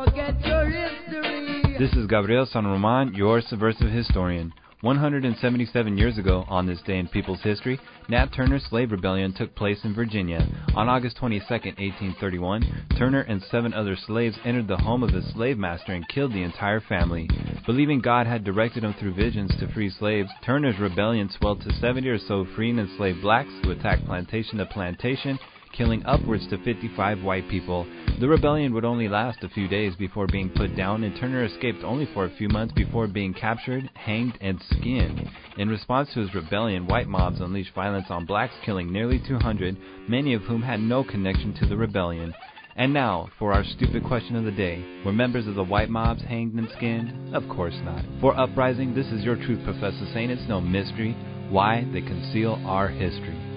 forget your history. This is Gabriel San Roman, your subversive historian. 177 years ago, on this day in people's history, Nat Turner's slave rebellion took place in Virginia. On August 22, 1831, Turner and 7 other slaves entered the home of his slave master and killed the entire family. Believing God had directed him through visions to free slaves, Turner's rebellion swelled to 70 or so free and enslaved blacks who attacked plantation to plantation, killing upwards to 55 white people. The rebellion would only last a few days before being put down, and Turner escaped only for a few months before being captured, hanged, and skinned. In response to his rebellion, white mobs unleashed violence on blacks, killing nearly 200, many of whom had no connection to the rebellion. And now, for our stupid question of the day. Were members of the white mobs hanged and skinned? Of course not. For Uprising, this is your truth professor saying it's no mystery why they conceal our history.